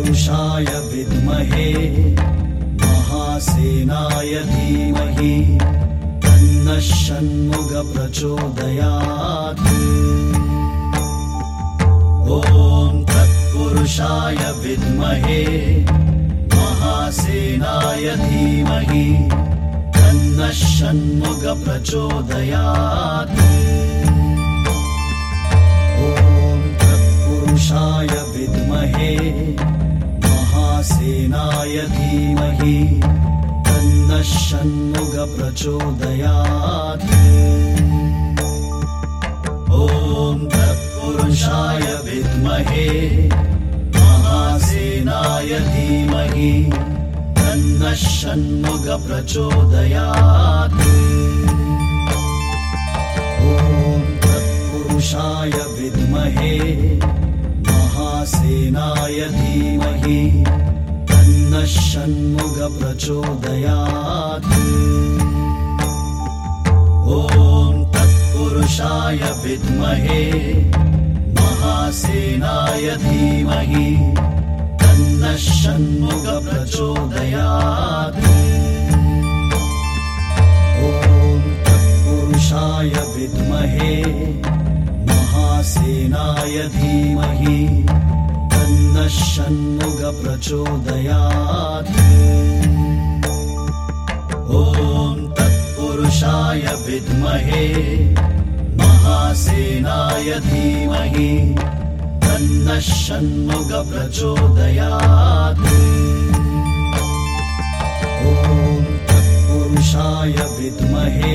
तत्पुरुषाय विद्महे महासेनाय धीमहि तन्नः षण्मुखः प्रचोदयात्। ॐ तत्पुरुषाय विद्महे महासेनाय धीमहि तन्नः षण्मुखः प्रचोदयात्। ॐ तत्पुरुषाय विद्महे महासेनाय धीमहि तन्नः षण्मुखः प्रचोदयात्। ॐ तत्पुरुषाय विद्महे महासेनाय धीमहि तन्नः षण्मुखः प्रचोदयात्। ॐ तत्पुरुषाय विद्महे महासेनाय धीमहि तन्नः षण्मुखः प्रचोदयात्। ॐ तत्पुरुषाय विद्महे महासेनाय धीमहि तन्नः षण्मुखः प्रचोदयात्। ॐ तत्पुरुषाय विद्महे महासेनाय धीमहि तन्नः षण्मुखः प्रचोदयात्। ॐ तत्पुरुषाय विद्महे महासेनाय धीमहि तन्नः षण्मुखः प्रचोदयात्। ॐ तत्पुरुषाय विद्महे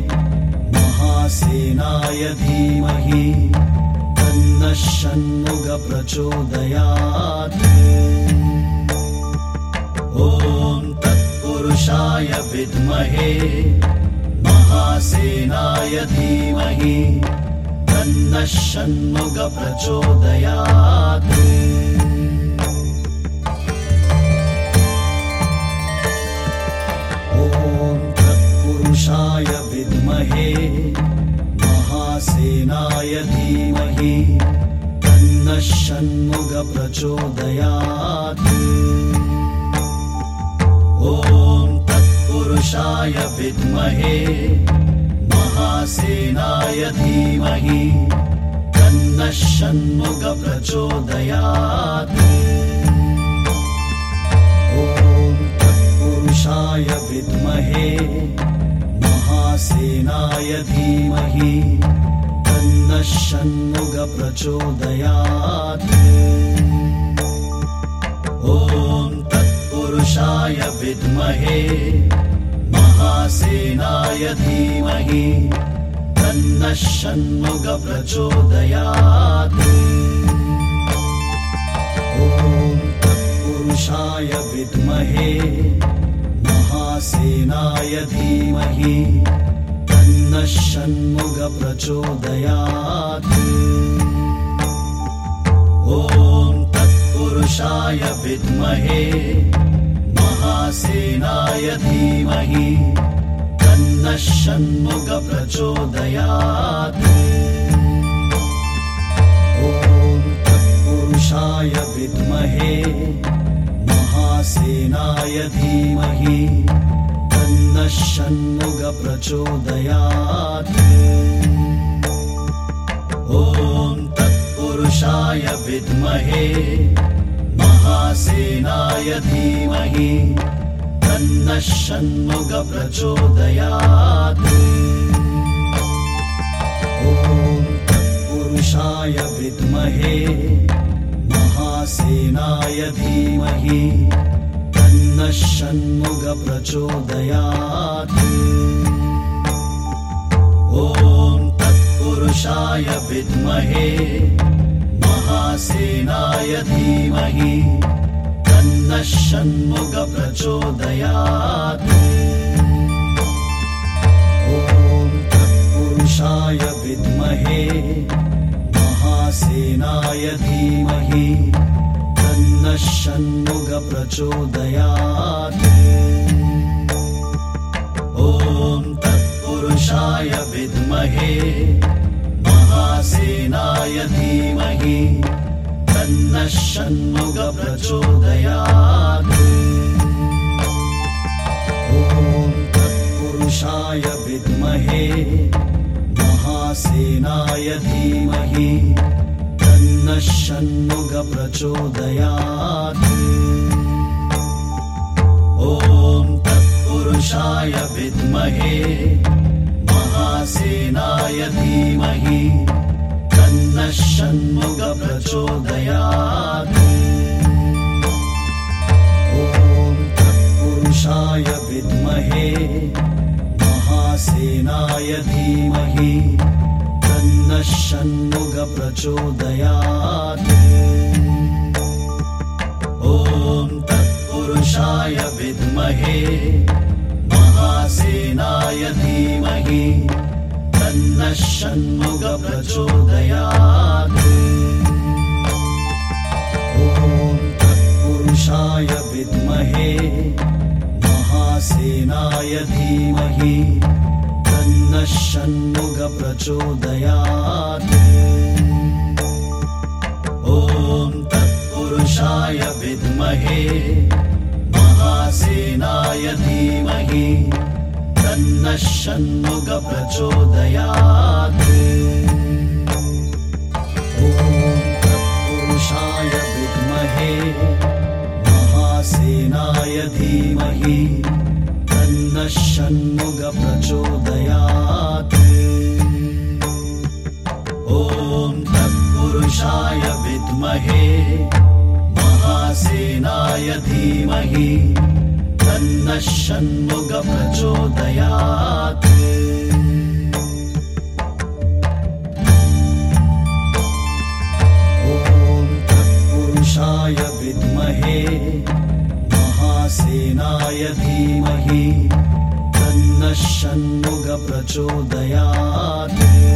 महासेनाय धीमहि तन्नः षण्मुखः प्रचोदयात्। ॐ तत्पुरुषाय विद्महे महासेनाय धीमहि तन्नः षण्मुखः प्रचोदयात्। ॐ तत्पुरुषाय विद्महे महासेनाय धीमहि तन्नः षण्मुखः प्रचोदयात्। ॐ तत्पुरुषाय विद्महे महासेनाय धीमहि तन्नः षण्मुखः प्रचोदयात्। ॐ तत्पुरुषाय विद्महे महासेनाय धीमहि तन्नः षण्मुखः प्रचोदयात्। ॐ तत्पुरुषाय विद्महे महासेनाय धीमहि तन्नः षण्मुखः प्रचोदयात्। ॐ तत्पुरुषाय विद्महे महासेनाय धीमहि तन्नः षण्मुखः प्रचोदयात्। ॐ तत्पुरुषाय विद्महे महासेनाय धीमहि तन्नः षण्मुखः प्रचोदयात्। ॐ तत्पुरुषाय विद्महे महासेनाय धीमहि तन्नः षण्मुखः प्रचोदयात्। ॐ तत्पुरुषाय विद्महे महासेनाय धीमहि तन्नः षण्मुखः प्रचोदयात्। ॐ तत्पुरुषाय विद्महे महासेनाय धीमहि तन्नः षण्मुखः प्रचोदयात्। ॐ तत्पुरुषाय विद्महे महासेनाय धीमहि तन्नः षण्मुखः प्रचोदयात्। ॐ तत्पुरुषाय विद्महे महासेनाय धीमहि तन्नः षण्मुखः प्रचोदयात्। ॐ तत्पुरुषाय विद्महे महासेनाय धीमहि तन्नः षण्मुख प्रचोदयात्। ॐ तत्पुरुषाय विद्महे महासेनाय धीमहि तन्नः षण्मुख प्रचोदयात्। ॐ तत्पुरुषाय विद्महे महासेनाय धीमहि तन्नः षण्मुख प्रचोदयात्। ॐ तत्पुरुषाय विद्महे महासेनाय धीमहि तन्नः षण्मुख प्रचोदयात्। ॐ तत्पुरुषाय विद्महे महासेनाय धीमहि तन्नः षण्मुख प्रचोदयात्। ॐ तत्पुरुषाय विद्महे महासेनाय धीमहि तन्नः षण्मुख प्रचोदयात्। ॐ तत्पुरुषाय विद्महे महासेनाय धीमहि तन्नः षण्मुख प्रचोदयात्। ॐ तत्पुरुषाय विद्महे महासेनाय धीमहि तन्नः षण्मुख प्रचोदयात्। ॐ तत्पुरुषाय विद्महे महासेनाय धीमहि तन्नः षण्मुख प्रचोदयात्। ॐ तत्पुरुषाय विद्महे महासेनाय धीमहि तन्नः षण्मुख प्रचोदयात्।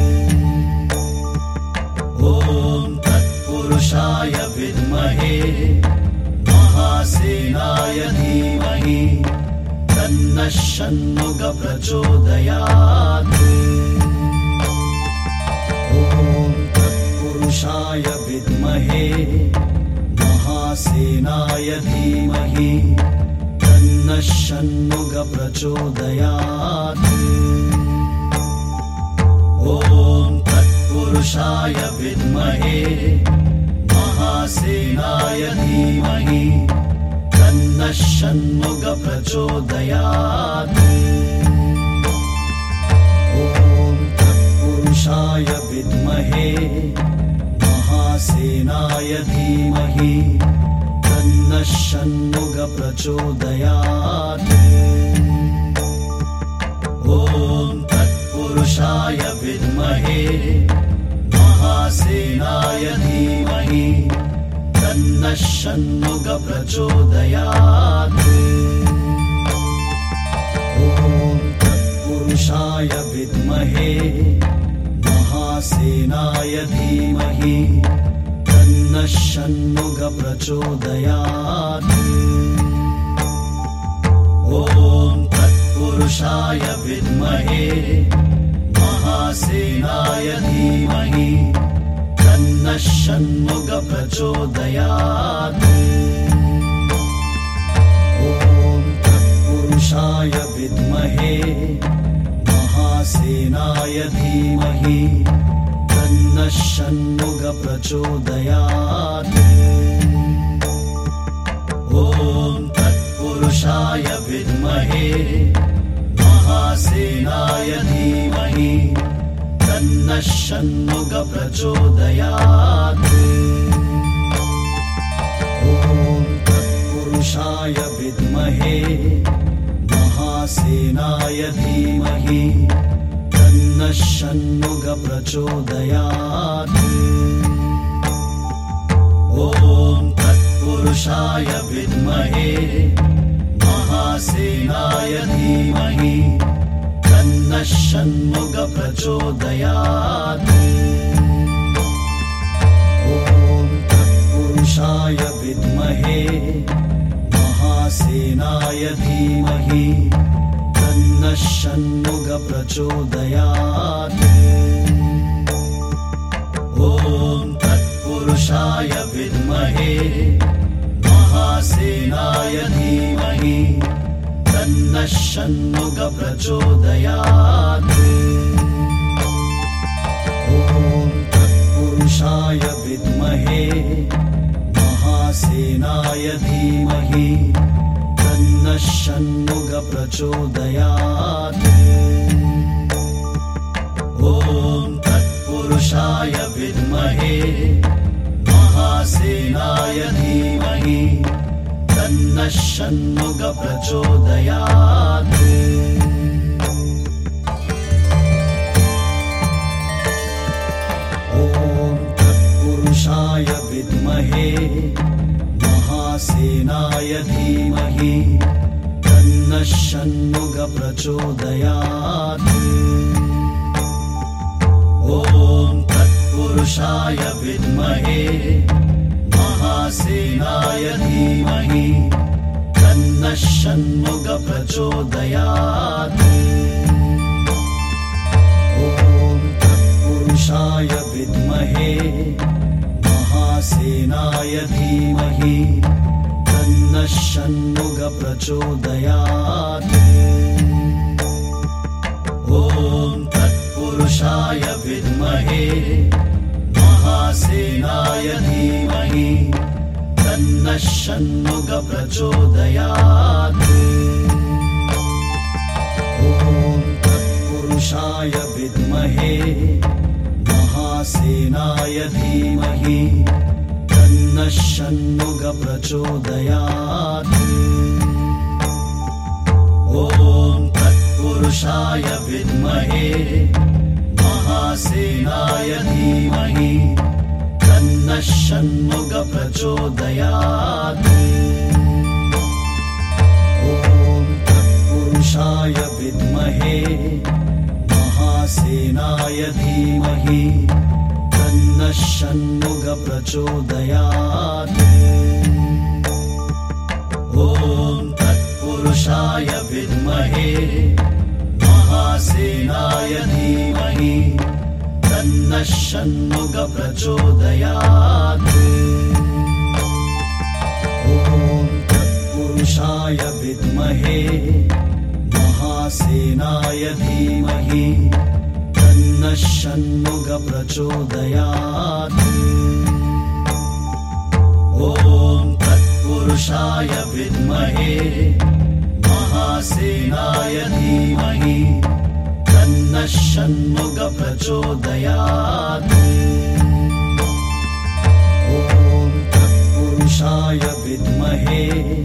ॐ तत्पुरुषाय विद्महे महासेनाय धीमहि तन्नः षण्मुख प्रचोदयात्। ॐ तत्पुरुषाय विद्महे महासेनाय धीमहि तन्नः षण्मुख प्रचोदयात्। ॐ तत्पुरुषाय विद्महे महासेनाय धीमहि तन्नः षण्मुख प्रचोदयात्। ॐ तत्पुरुषाय विद्महे महासेनाय धीमहि तन्नः षण्मुख प्रचोदयात्। ॐ तत्पुरुषाय विद्महे महासेनाय धीमहि तन्नः षण्मुख प्रचोदयात्। ॐ तत्पुरुषाय विद्महे महासेनाय धीमहि तन्नः षण्मुख प्रचोदयात्। ॐ तत्पुरुषाय विद्महे महासेनाय धीमहि तन्नः षण्मुख प्रचोदयात्। ॐ तत्पुरुषाय विद्महे महासेनाय धीमहि तन्नः षण्मुख प्रचोदयात्। ॐ तत्पुरुषाय विद्महे महासेनाय धीमहि तन्नः षण्मुख प्रचोदयात्। ॐ तत्पुरुषाय विद्महे महासेनाय धीमहि तन्नः षण्मुख प्रचोदयात्। ॐ तत्पुरुषाय विद्महे महासेनाय धीमहि तन्नः षण्मुख प्रचोदयात्। ॐ तत्पुरुषाय विद्महे महासेनाय धीमहि तन्नः षण्मुख प्रचोदयात्। ॐ तत्पुरुषाय तत्पुरुषाय विद्महे महासेनाय धीमहि तन्नः षण्मुखः प्रचोदयात्। ॐ तत्पुरुषाय विद्महे महासेनाय धीमहि तन्नः षण्मुखः प्रचोदयात्। ॐ तत्पुरुषाय विद्महे महासेनाय धीमहि तन्नः षण्मुखः प्रचोदयात्। ॐ तत्पुरुषाय विद्महे महासेनाय धीमहि तन्नः षण्मुखः प्रचोदयात्। ॐ तत्पुरुषाय विद्महे महासेनाय धीमहि तन्नः षण्मुखः प्रचोदयात्। ॐ तत्पुरुषाय विद्महे महासेनाय धीमहि तन्नः षण्मुखः प्रचोदयात्। ॐ तत्पुरुषाय विद्महे महासेनाय धीमहि तन्नः षण्मुखः प्रचोदयात्। ॐ तत्पुरुषाय विद्महे महासेनाय धीमहि तन्नः षण्मुखः प्रचोदयात्। ॐ तत्पुरुषाय विद्महे महासेनाय धीमहि तन्नः षण्मुखः प्रचोदयात्। ॐ तत्पुरुषाय विद्महे महासेनाय धीमहि तन्नः षण्मुखः प्रचोदयात्। ॐ तत्पुरुषाय विद्महे महासेनाय धीमहि तन्नः षण्मुखः प्रचोदयात्। ॐ तत्पुरुषाय विद्महे महासेनाय धीमहि तन्नः षण्मुखः प्रचोदयात्। ॐ तत्पुरुषाय विद्महे महासेनाय धीमहि तन्नः षण्मुखः प्रचोदयात्। ॐ तत्पुरुषाय विद्महे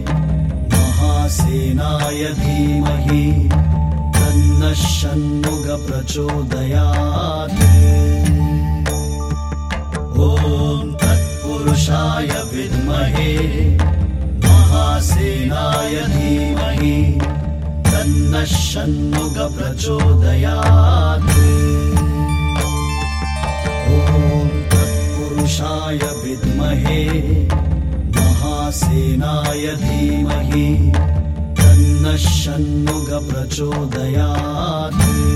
महासेनाय धीमहि तन्नः षण्मुखः प्रचोदयात्। ॐ तत्पुरुषाय विद्महे महासेनाय धीमहि तन्नः षण्मुखः प्रचोदयात्। ॐ तत्पुरुषाय विद्महे महासेनाय धीमहि तन्नः षण्मुखः प्रचोदयात्।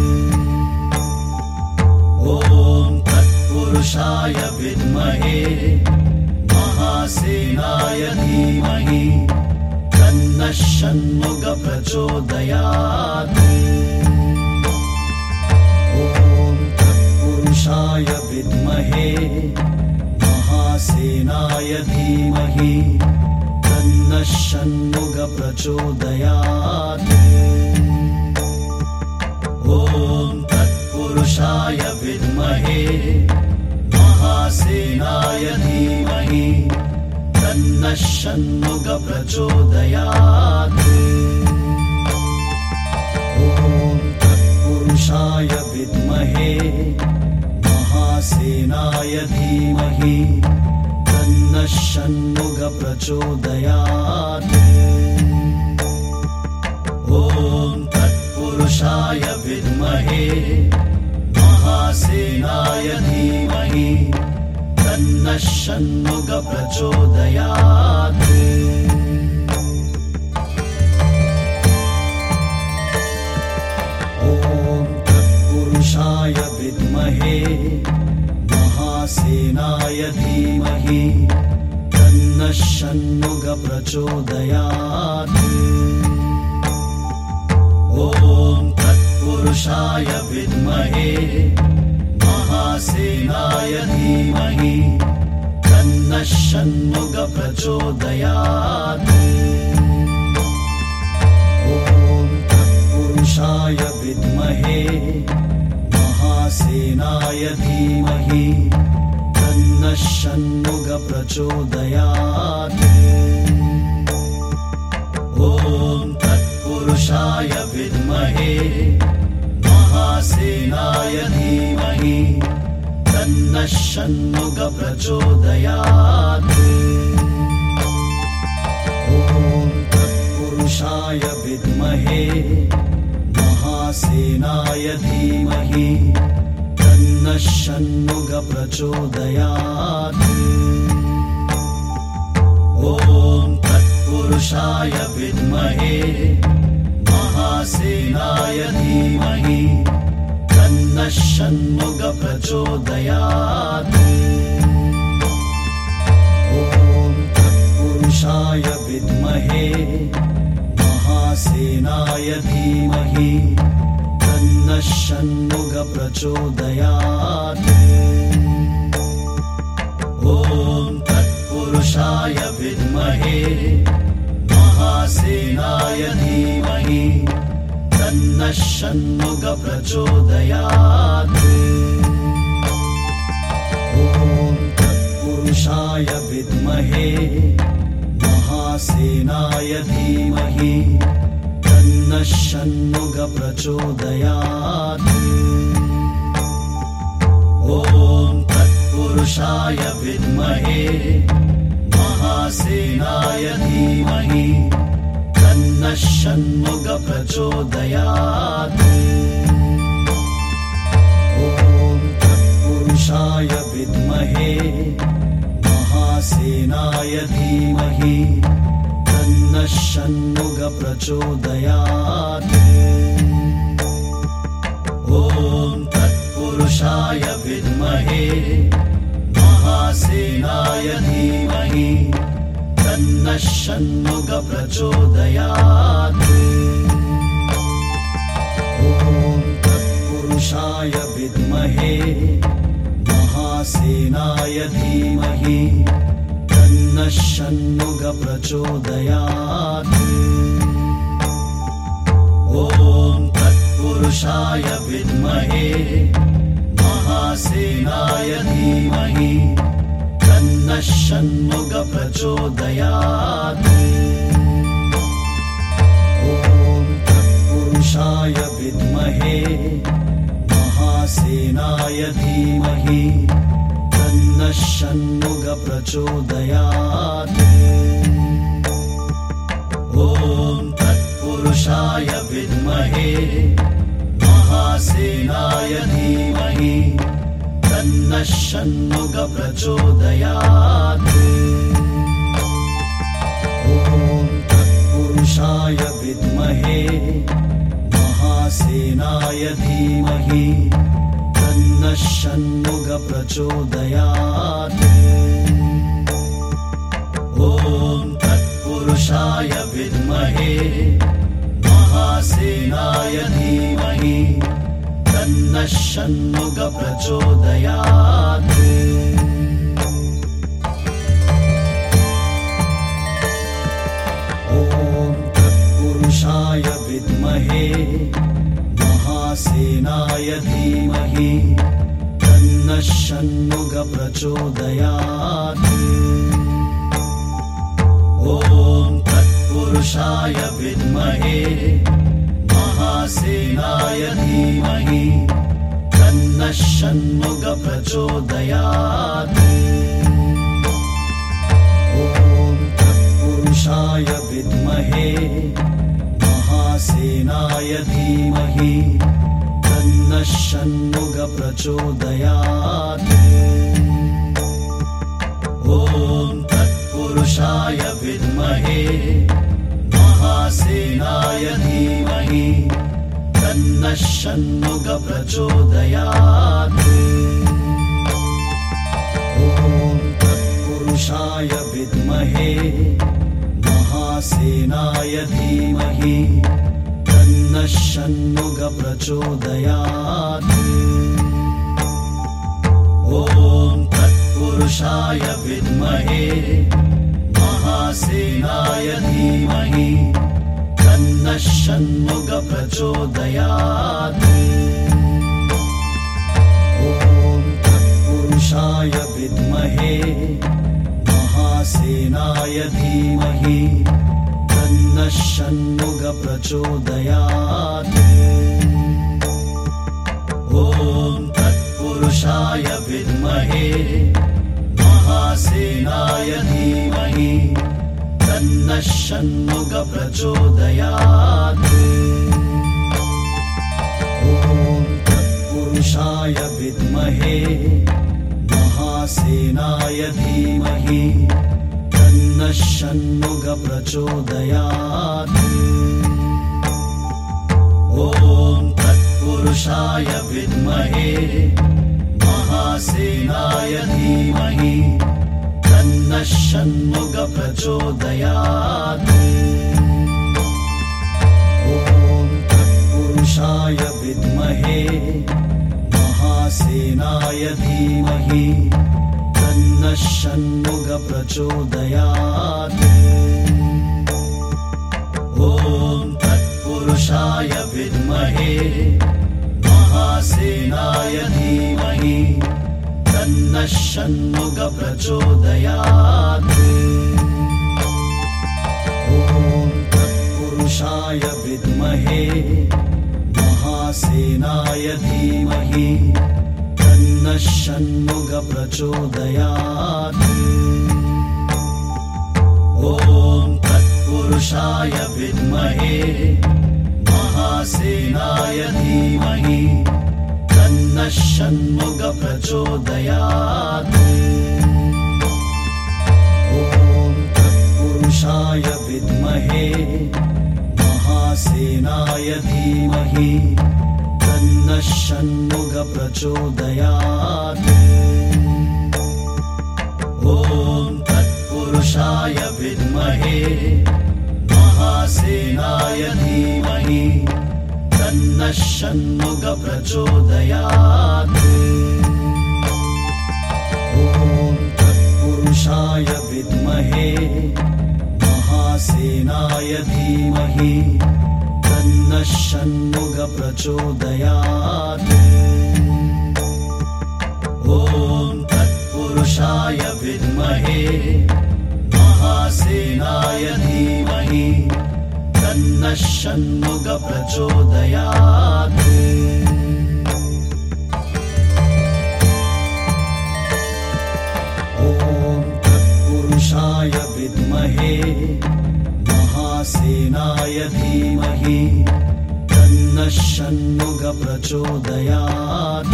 ॐ तत्पुरुषाय विद्महे महासेनाय धीमहि तन्नः षण्मुखः प्रचोदयात्। ॐ तत्पुरुषाय विद्महे महासेनाय धीमहि तन्नः षण्मुखः प्रचोदयात्। ॐ तत्पुरुषाय विद्महे महासेनाय धीमहि तन्नः षण्मुखः प्रचोदयात्। ॐ तत्पुरुषाय विद्महे महासेनाय धीमहि तन्नः षण्मुखः प्रचोदयात्। ॐ तत्पुरुषाय विद्महे महासेनाय धीमहि तन्नः षण्मुखः प्रचोदयात्। ॐ तत्पुरुषाय विद्महे महासेनाय धीमहि तन्नः षण्मुख प्रचोदयात्। ॐ तत्पुरुषाय विद्महे महासेनाय धीमहि तन्नः षण्मुख प्रचोदयात्। ॐ तत्पुरुषाय विद्महे महासेनाय धीमहि तन्नः षण्मुख प्रचोदयात्। ॐ तत्पुरुषाय विद्महे महासेनाय धीमहि तन्नः षण्मुख प्रचोदयात्। ॐ तत्पुरुषाय विद्महे महासेनाय धीमहि तन्नः षण्मुख प्रचोदयात्। ॐ तत्पुरुषाय विद्महे महासेनाय धीमहि तन्नः षण्मुख प्रचोदयात्। ॐ तत्पुरुषाय विद्महे महासेनाय धीमहि तन्नः षण्मुख प्रचोदयात्। ॐ तत्पुरुषाय विद्महे महासेनाय धीमहि तन्नः षण्मुख प्रचोदयात्। ॐ तत्पुरुषाय विद्महे महासेनाय धीमहि तन्नः षण्मुख प्रचोदयात्। ॐ तत्पुरुषाय विद्महे महासेनाय धीमहि तन्नः षण्मुख प्रचोदयात्। ॐ तत्पुरुषाय विद्महे महासेनाय धीमहि तन्नः षण्मुख प्रचोदयात्। ॐ तत्पुरुषाय विद्महे महासेनाय धीमहि तन्नः षण्मुख प्रचोदयात्। ॐ तत्पुरुषाय विद्महे महासेनाय धीमहि तन्नः षण्मुख प्रचोदयात्। ॐ तत्पुरुषाय विद्महे महासेनाय धीमहि तन्नः षण्मुख प्रचोदयात्। ॐ तत्पुरुषाय विद्महे महासेनाय धीमहि तन्नः षण्मुख प्रचोदयात्। ॐ तत्पुरुषाय विद्महे महासेनाय धीमहि तन्नः षण्मुख प्रचोदयात्। ॐ तत्पुरुषाय विद्महे महासेनाय धीमहि तन्नः षण्मुख प्रचोदयात्। ॐ तत्पुरुषाय विद्महे महासेनाय धीमहि तन्नः षण्मुख प्रचोदयात्। ॐ तत्पुरुषाय विद्महे महासेनाय धीमहि तन्नः षण्मुख प्रचोदयात्। ॐ तत्पुरुषाय विद्महे महासेनाय धीमहि तन्नः षण्मुख प्रचोदयात्। ॐ तत्पुरुषाय विद्महे महासेनाय धीमहि तन्नः षण्मुख प्रचोदयात्। ॐ तत्पुरुषाय विद्महे महासेनाय धीमहि तन्नः षण्मुख प्रचोदयात्। तत्पुरुषाय विद्महे महासेनाय धीमहि तन्नः षण्मुखः प्रचोदयात्। ॐ तत्पुरुषाय विद्महे महासेनाय धीमहि तन्नः षण्मुखः प्रचोदयात्। ॐ तत्पुरुषाय विद्महे महासेनाय धीमहि तन्नः षण्मुखः प्रचोदयात्। ॐ तत्पुरुषाय विद्महे महासेनाय धीमहि तन्नः षण्मुखः प्रचोदयात्। ॐ तत्पुरुषाय विद्महे महासेनाय धीमहि तन्नः षण्मुखः प्रचोदयात्। ॐ तत्पुरुषाय विद्महे महासेनाय धीमहि तन्नः षण्मुखः प्रचोदयात्। ॐ तत्पुरुषाय विद्महे महासेनाय धीमहि तन्नः षण्मुखः प्रचोदयात्। ॐ तत्पुरुषाय विद्महे महासेनाय धीमहि तन्नः षण्मुखः प्रचोदयात्। ॐ तत्पुरुषाय विद्महे महासेनाय धीमहि तन्नः षण्मुखः प्रचोदयात्। ॐ तत्पुरुषाय विद्महे महासेनाय धीमहि तन्नः षण्मुखः प्रचोदयात्। ॐ तत्पुरुषाय विद्महे महासेनाय धीमहि तन्नः षण्मुखः प्रचोदयात्। ॐ तत्पुरुषाय विद्महे महासेनाय धीमहि तन्नः षण्मुखः प्रचोदयात्। ॐ तत्पुरुषाय विद्महे महासेनाय धीमहि तन्नः षण्मुखः प्रचोदयात्। ॐ तत्पुरुषाय विद्महे महासेनाय धीमहि तन्नः षण्मुखः प्रचोदयात्। ॐ तत्पुरुषाय विद्महे महासेनाय धीमहि तन्नः षण्मुखः प्रचोदयात्।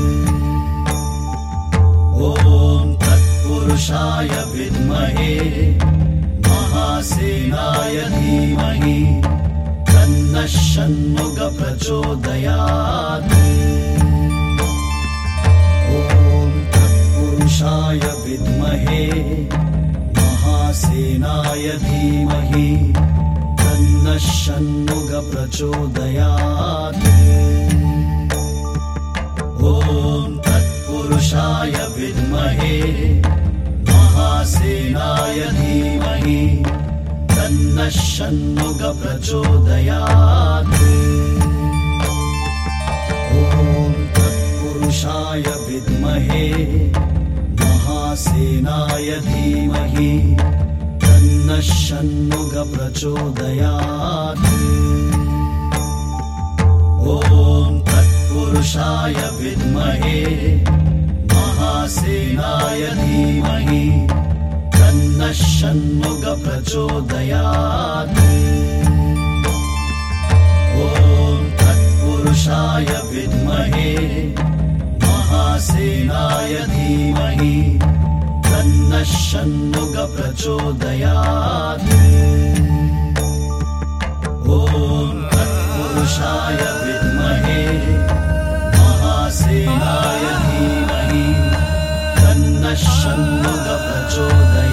ॐ तत्पुरुषाय विद्महे महासेनाय धीमहि तन्नः षण्मुखः प्रचोदयात्। ॐ तत्पुरुषाय विद्महे महासेनाय धीमहि तन्नः षण्मुखः प्रचोदयात्। ॐ तत्पुरुषाय विद्महे महासेनाय धीमहि तन्नः षण्मुखः प्रचोदयात्। ॐ तत्पुरुषाय विद्महे महासेनाय धीमहि तन्नः षण्मुखः प्रचोदयात्। ॐ तत्पुरुषाय विद्महे महासेनाय धीमहि तन्नः षण्मुखः प्रचोदयात्। ॐ तत्पुरुषाय विद्महे महासेनाय धीमहि तन्नः षण्मुखः प्रचोदयात्। ॐ तत्पुरुषाय विद्महे महासेनाय धीमहि तन्नः षण्मुखः प्रचोदयात्।